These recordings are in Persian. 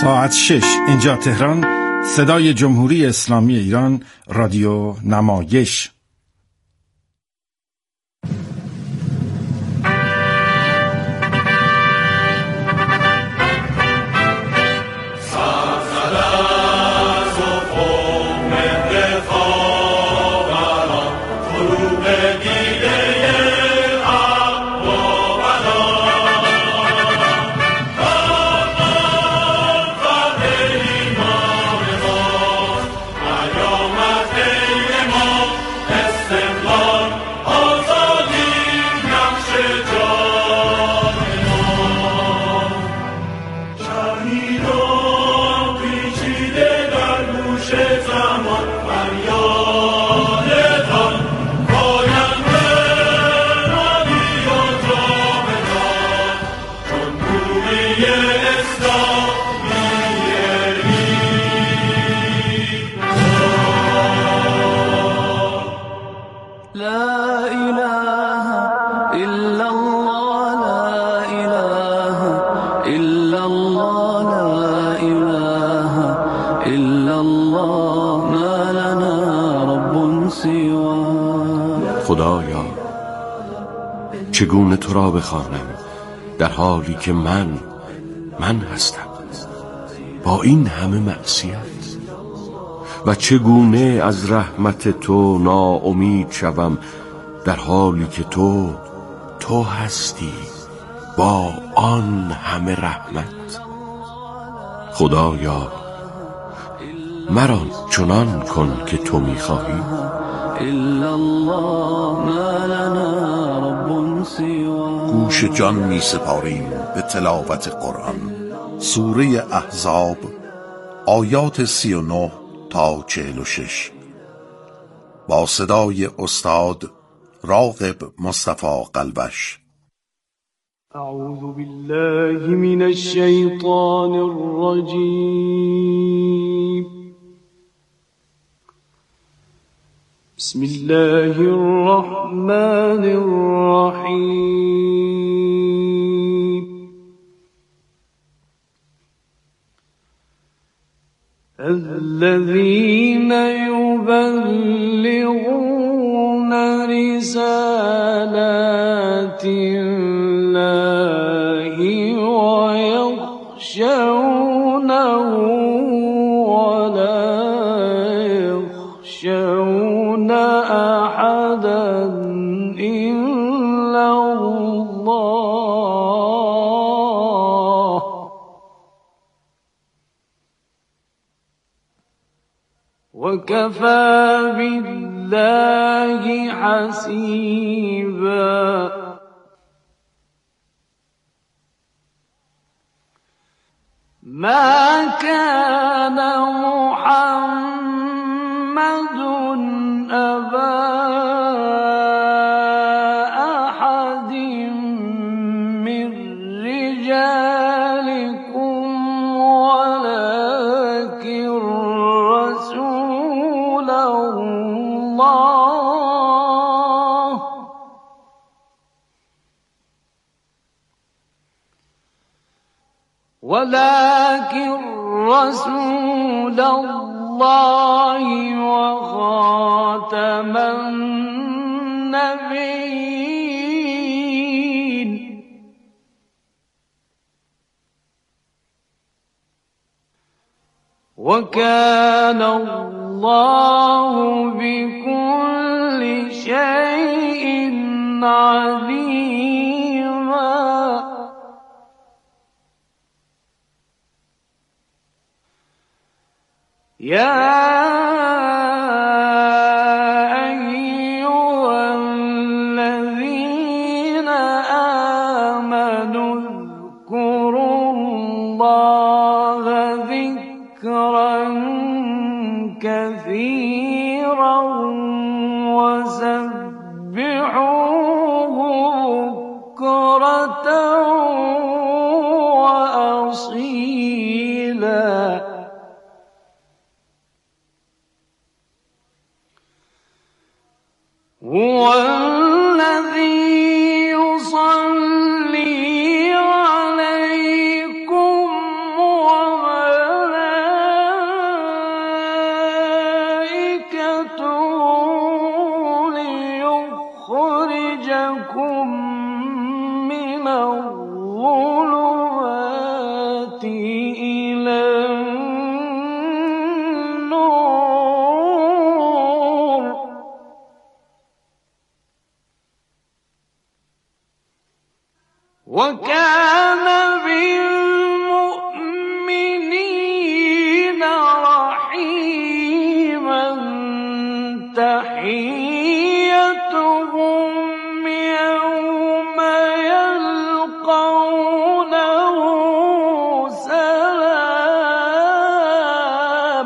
ساعت 6 اینجا تهران، صدای جمهوری اسلامی ایران، رادیو نمایش. خدایا چگونه تو را بخوانم در حالی که من هستم با این همه معصیت، و چگونه از رحمت تو ناامید شوم در حالی که تو هستی با آن همه رحمت. خدایا مرا چنان کن که تو می‌خواهی. گوش جان می سپاریم به تلاوت قرآن. سوره احزاب آیات 39 تا 46 با صدای استاد راغب مصطفی قلبش. اعوذ بالله من الشیطان الرجیم. بسم الله الرحمن الرحیم. الذين يبلغون رسالات الله ويخشونه ولا يخشون أحدا إلا الله وكفى بالله حسيبا. ما كان محمد أبا أحد من رجالكم ولكن رسول الله وخاتم النبيين. وكان الله بكل شيء عليما. يا أيها الذين آمنوا اذكروا الله ذكرا كثيرا وسبحوه بكرة وأصيلا. هو الذي يصلي عليكم وملائكته كان بالمؤمنين رحيما تحيتهم يوم يلقونه سلام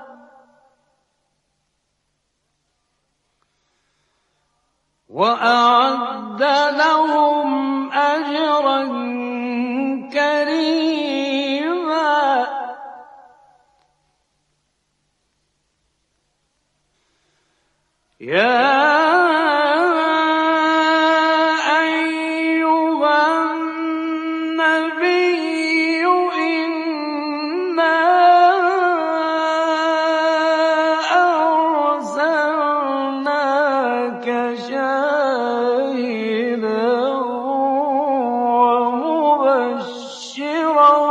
وأعد لهم أجرا كريما يا أيها النبي إنا أرسلناك شاهدا ومبشرا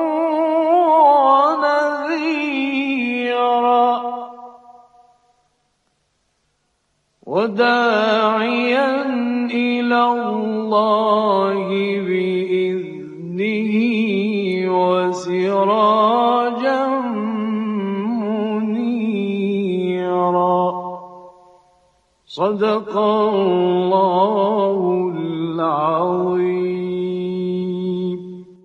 ونذيرا وداعيا إلى الله بإذنه وسراجا منيرا صدق الله العظيم.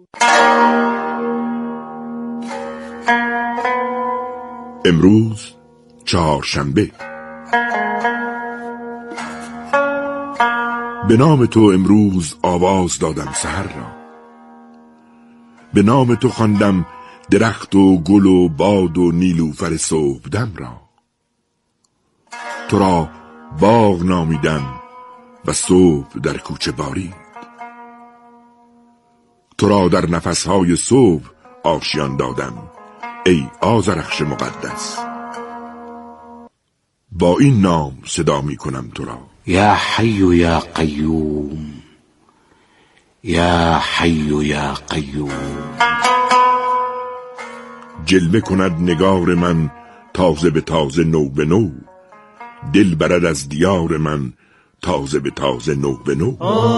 امروز چهارشنبه. به نام تو امروز آواز دادم سحر را، به نام تو خواندم درخت و گل و باد و نیلوفر صبحدم را. تو را باغ نامیدم و صبح در کوچه بارید. تو را در نفسهای صبح آشیان دادم ای آذرخش مقدس. با این نام صدا می کنم تو را: یا حی یا قیوم، یا حی یا قیوم. جلوه کند نگار من تازه به تازه، نو به نو. دل برد از دیار من تازه به تازه، نو به نو.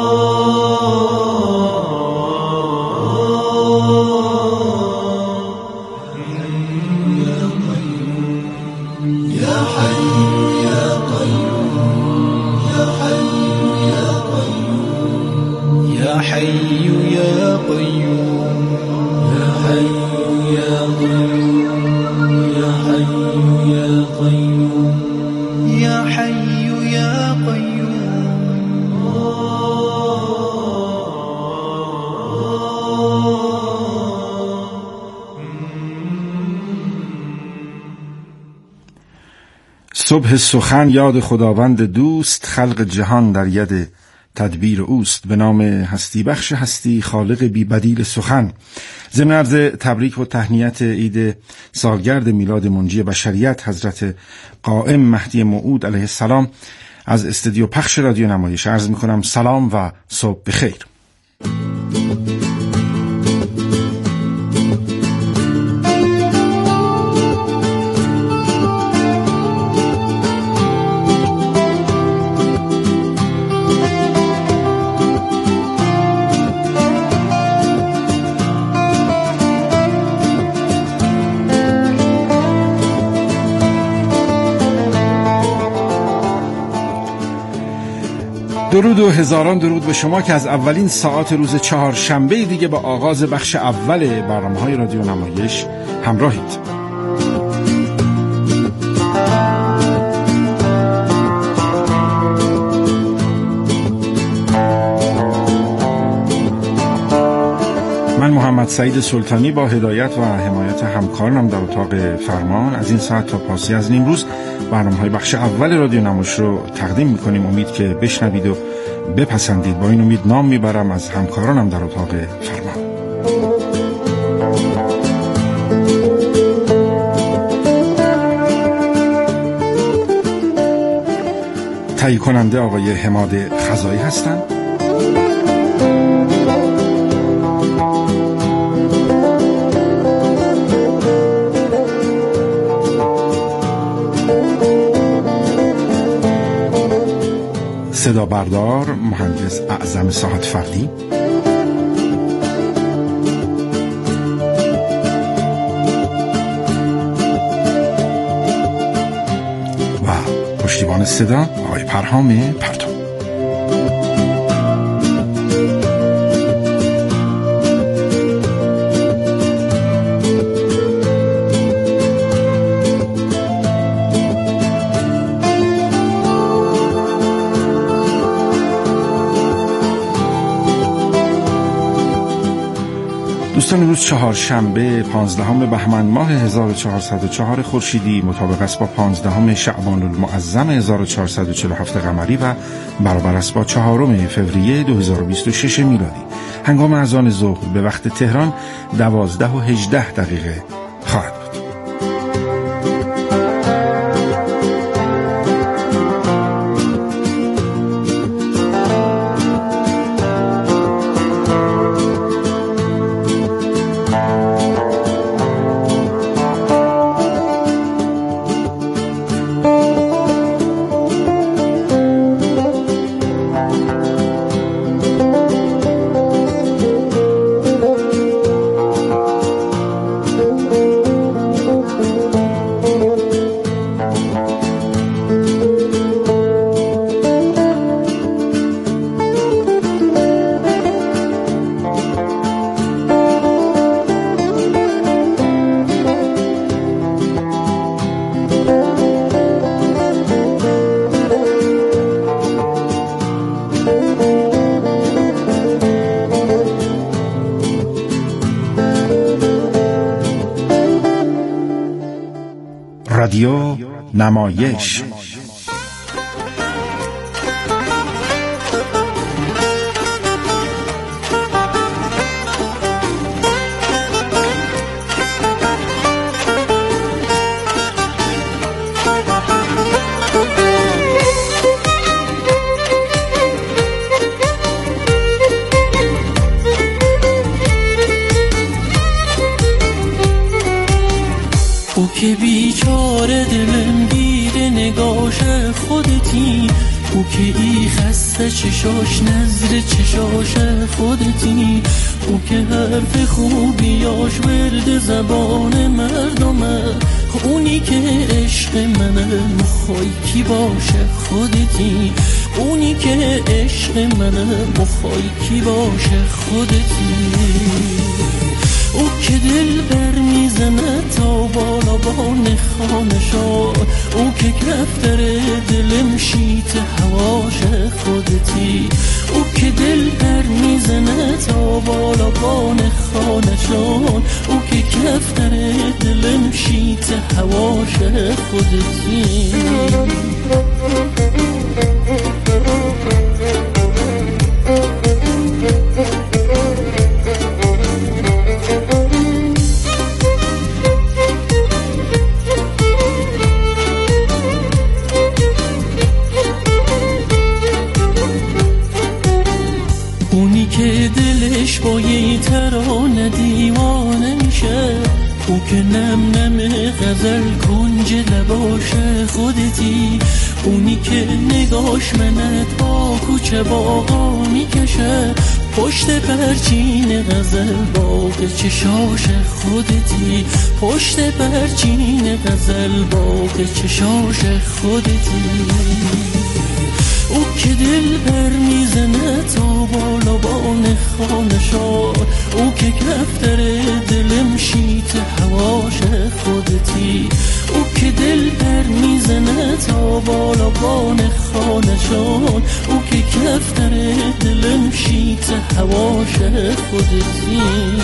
صبح سخن یاد خداوند دوست، خلق جهان در ید تدبیر اوست. به نام هستی بخش هستی، خالق بی بدیل سخن. ضمن عرض تبریک و تهنیت عید سالگرد میلاد منجی بشریت حضرت قائم مهدی موعود علیه السلام از استودیو پخش رادیو نمایش عرض میکنم سلام و صبح بخیر. درود و هزاران درود به شما که از اولین ساعات روز چهارشنبه دیگه با آغاز بخش اول برنامه‌های رادیو نمایش همراهید. من محمد سعید سلطانی با هدایت و حمایت همکارانم در اتاق فرمان از این ساعت تا پاسی از نیمروز برنامه‌های بخش اول رادیو نمایش رو تقدیم می‌کنیم. امید که بشنوید و بپسندید. با این امید نام میبرم از همکارانم در اتاق فرمان. تهیه کننده آقای حماد خزایی هستند. صدا بردار مهندس اعظم ساعت فردی. صدا آقای پرهام پرتو. دوستان، روز چهارشنبه 15 بهمن ماه 1404 خورشیدی مطابق است با 15 شعبان المعظم 1447 قمری و برابر است با 4 فوریه 2026 میلادی. هنگام اذان ظهر به وقت تهران 12:18 خواهد بود. رادیو نمایش. او که بیچاره دلم گیره نگاش خودتی، او که ای خسته چشاش نظر چشاش خودتی، او که حرف خوبیاش ورد زبان مردمه، اونی که عشق منه مخوای کی باشه خودتی، اونی که عشق منه مخوای کی باشه خودتی. او که دل بر میزنه تا بالا بان خانشا، او که کفتر دلم شیت هواش خودتی، او که دل بر میزنه تا بالا بان خانشان، او که کفتر دلم شیت هواش خودتی. اونی که دلش با یه ترانه دیوانه میشه، او که نم نم غزل کنج لباش خودتی، اونی که نگاش منت با کوچه باقا میکشه، پشت پرچین غزل باغ چشاش خودتی، پشت پرچین غزل باغ چشاش خودتی. او که دل بر میزنه تا بالا بان خانشان، او که کفتر دلم شیت هواش خودتی، او که دل بر میزنه تا بالا بان خانشان، او که کفتر دلم شیت هواش خودتی.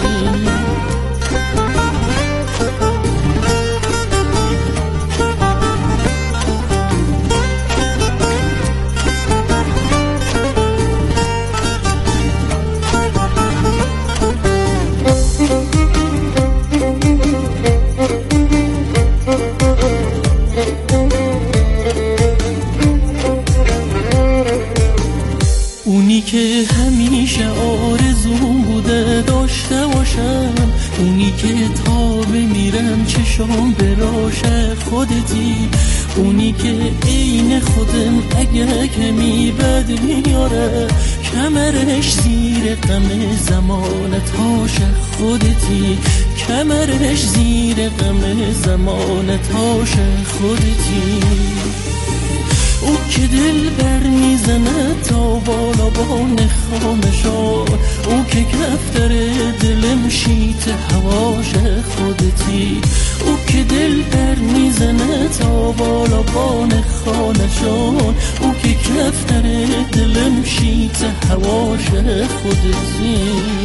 اونی که همیشه آرزوم بوده داشته باشم، اونی که تا بمیرم چشام براش خودتی، اونی که عین خودم اگه کمی بد میاره، کمرش زیر غم زمانتاش خودتی، کمرش زیر غم زمانتاش خودتی. او که دل بر میزنه تا بالا بان خامشان، او که کفتر دلم شیت هواش خودتی، او که دل بر میزنه تا بالا بان خانشان، او که کفتر دلم شیت هواش خودتی.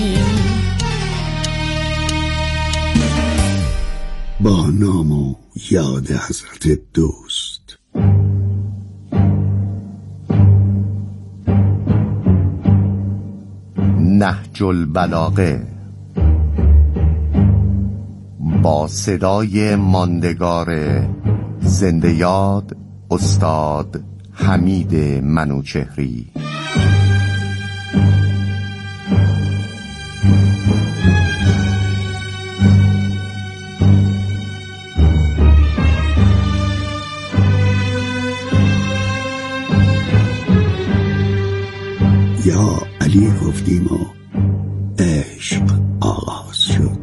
با نام و یاد حضرت دوست. نهج البلاغه با صدای ماندگار زنده یاد استاد حمید منوچهری. یا علی گفتیم و عشق آغاز شد.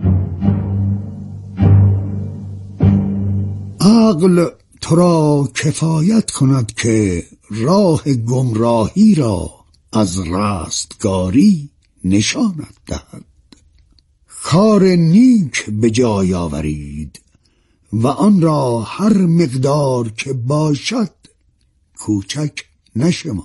عقل تو را کفایت کند که راه گمراهی را از رستگاری نشانت دهد. کار نیک به جای آورید و آن را هر مقدار که باشد کوچک نشمارید،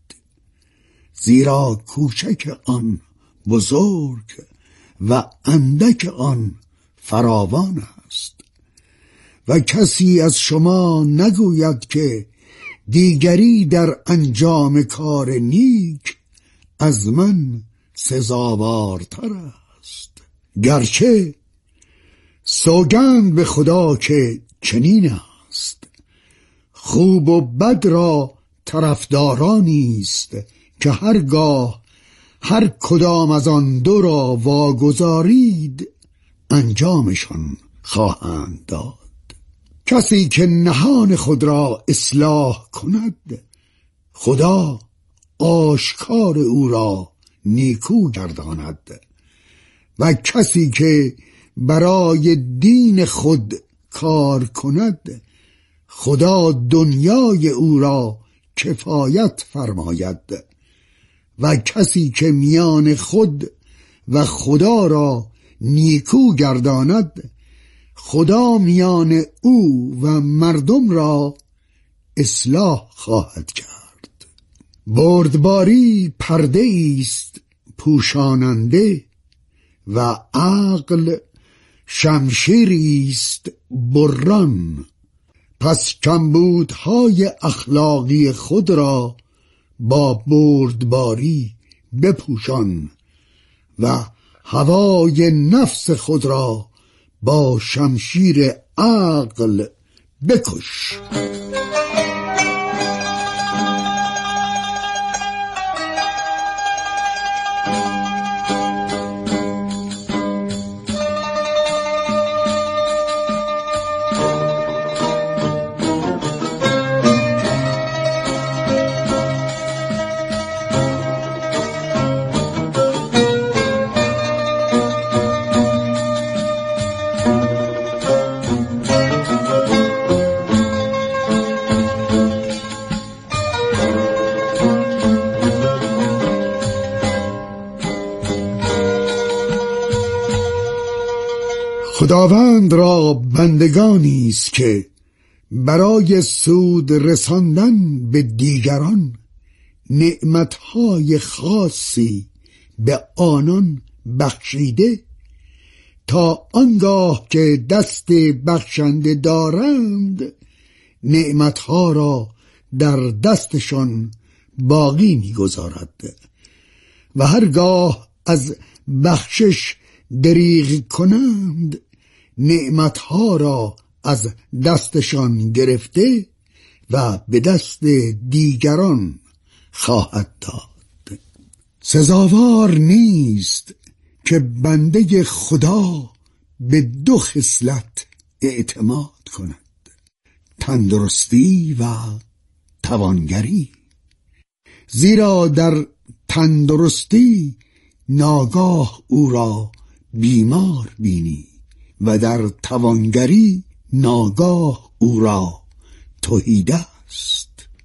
زیرا کوچک آن بزرگ و اندک آن فراوان است. و کسی از شما نگوید که دیگری در انجام کار نیک از من سزاوارتر است، گرچه سوگند به خدا که چنین است. خوب و بد را طرفدارانی است که هرگاه هر کدام از آن دو را واگذارید انجامشان خواهند داد. کسی که نهان خود را اصلاح کند خدا آشکار او را نیکو گرداند، و کسی که برای دین خود کار کند خدا دنیای او را کفایت فرماید، و کسی که میان خود و خدا را نیکو گرداند خدا میان او و مردم را اصلاح خواهد کرد. بردباری پرده ایست پوشاننده و عقل شمشیری است بران. پس کمبودهای اخلاقی خود را با بردباری بپوشان و هوای نفس خود را با شمشیر عقل بکش. خداوند را بندگانی است که برای سود رساندن به دیگران نعمتهای خاصی به آنان بخشیده تا آنگاه که دست بخشنده دارند نعمتها را در دستشان باقی می‌گذارد، و هرگاه از بخشش دریغ کنند نعمتها را از دستشان گرفته و به دست دیگران خواهد داد. سزاوار نیست که بنده خدا به دو خصلت اعتماد کند: تندرستی و توانگری. زیرا در تندرستی ناگاه او را بیمار بینی و در توانگری ناگاه او را تهیده است.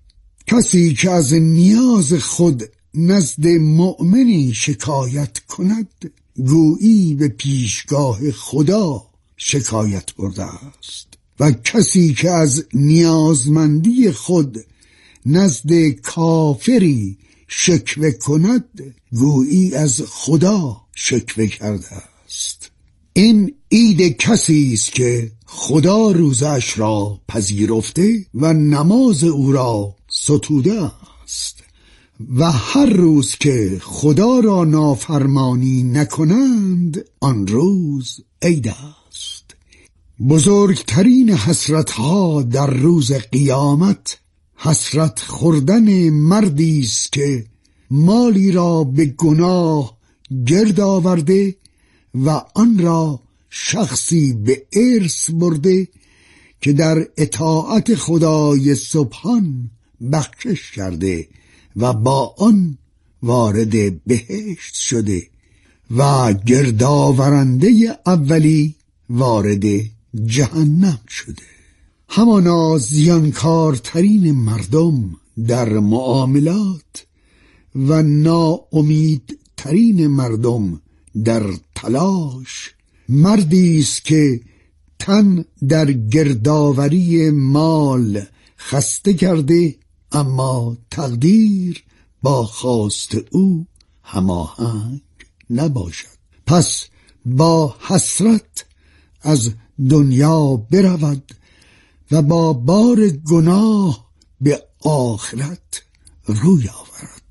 کسی که از نیاز خود نزد مؤمنی شکایت کند گویی به پیشگاه خدا شکایت برده است و کسی که از نیازمندی خود نزد کافری شکوه کند گویی از خدا شکوه کرده است. این عید کسی است که خدا روزش را پذیرفته و نماز او را ستوده است و هر روز که خدا را نافرمانی نکنند آن روز عید است. بزرگترین حسرتها در روز قیامت حسرت خوردن مردی است که مالی را به گناه گرد آورده و آن را شخصی به ارث برده که در اطاعت خدای سبحان بخشش کرده و با آن وارد بهشت شده و گردآورنده اولی وارد جهنم شده. همانا زیانکارترین مردم در معاملات و ناامیدترین مردم در تلاش مردی است که تن در گردآوری مال خسته کرده اما تقدیر با خواست او هماهنگ نباشد، پس با حسرت از دنیا برود و با بار گناه به آخرت روی آورد.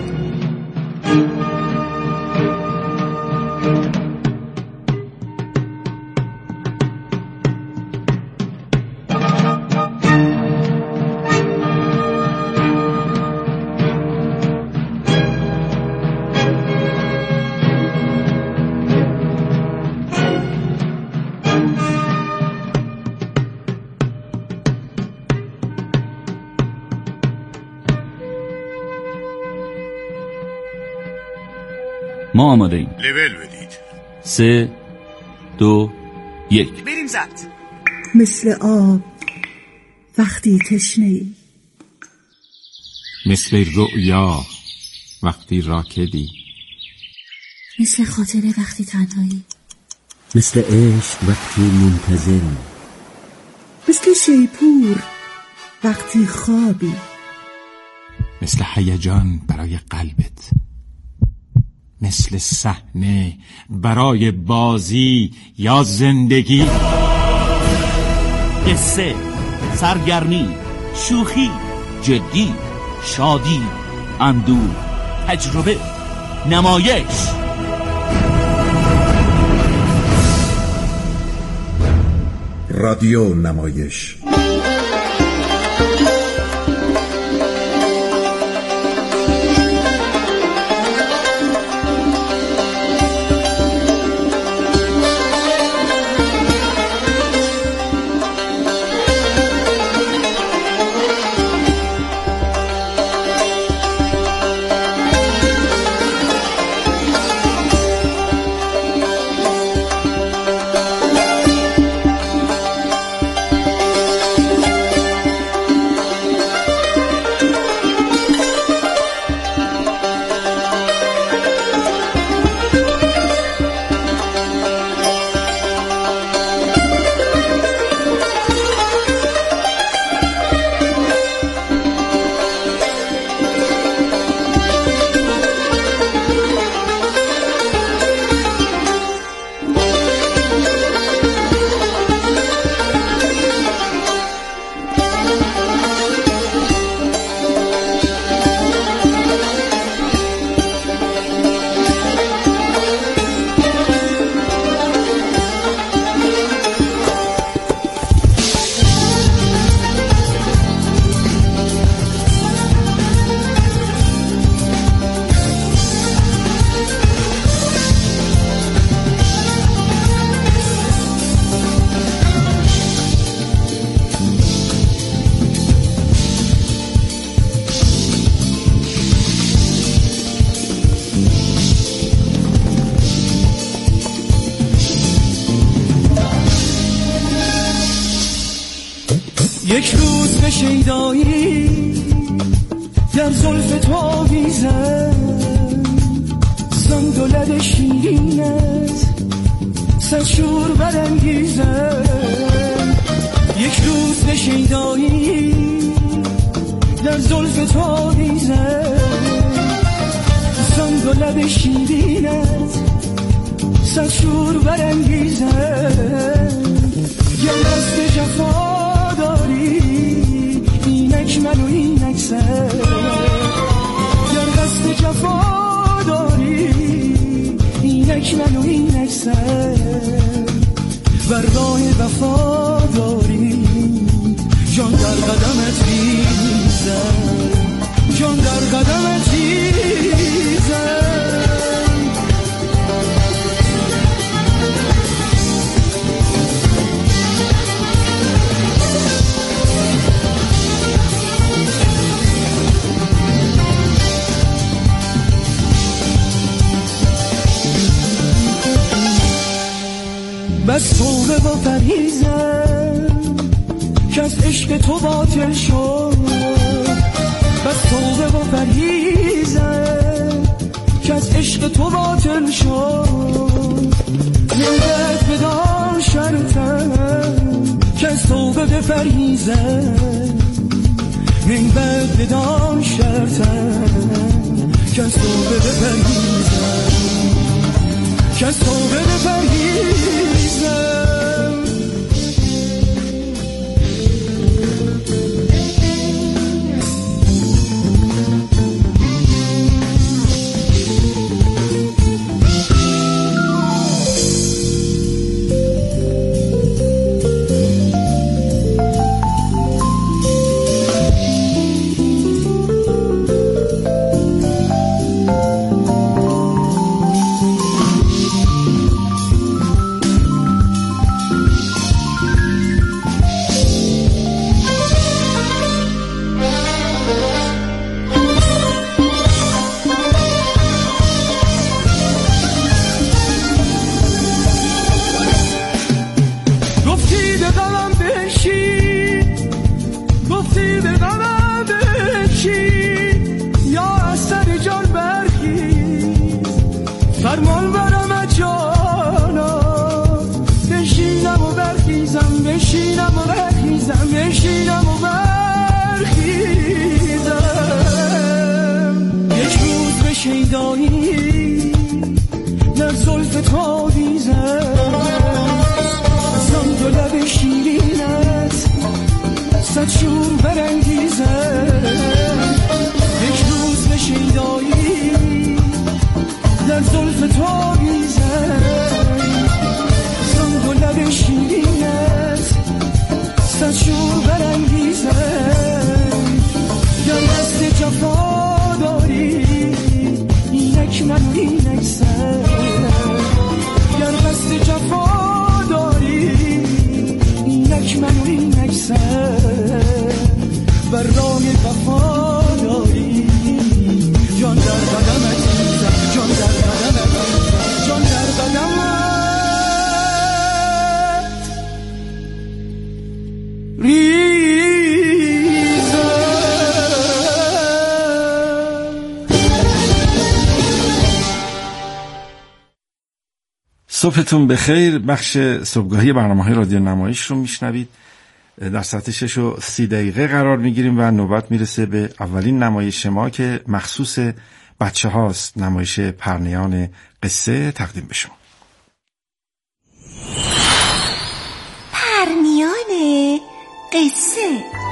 ما آماده ایم. لول بدید. 3 2 1 بریم زد. مثل آب وقتی تشنه‌ای، مثل رؤیا وقتی راکدی، مثل خاطره وقتی تنهایی، مثل عشق وقتی منتظری، مثل شیپور وقتی خوابی، مثل هیجان برای قلبت، مثل صحنه برای بازی یا زندگی، قصه، سرگرمی، شوخی، جدی، شادی، اندوه، تجربه، نمایش. رادیو نمایش. یک روز به شیدایی در زلف تو آویزم زان دولت شیرینت صد شور برانگیزم یک روز به شیدایی در زلف تو آویزم زان دولت شیرینت صد شور برانگیزم گر دست جفا داری اینک من و اینک سر گر دست جفا داری اینک من و اینک سر بر راه وفا داری جان در قدمت ریزم جان در قدمت ریزم بس توبه و پرهیزم که از عشق تو باطل شد بس توبه و پرهیزم که از عشق تو باطل شد نمیت بدان شرطم که از توبه بپرهیزم نمیت بدان شرطم که از توبه بپرهیزم که از توبه بپرهیزم فرمان برم جانا بشینم و برخیزم بشینم و برخیزم بشینم و برخیزم یک روز به شیدایی در زلف تو آویزم زان دو لب شیرینت صد شور برانگیزم یک روز به شیدایی در زلف تو آویزم زان دو لب شیرینت صد شور برانگیزم گر دست جفا داری اینک من و اینک سر گر دست جفا داری اینک من و اینک سر بر راه وفا داری جان در قدمت جان در قدمت جان در قدمت صبحتون بخیر. بخش صبحگاهی برنامه‌های رادیو نمایش رو میشنوید. در ساعت 6:30 قرار میگیریم و نوبت میرسه به اولین نمایش ما که مخصوص بچه هاست. نمایش پرنیان قصه تقدیم به شما. پرنیان قصه.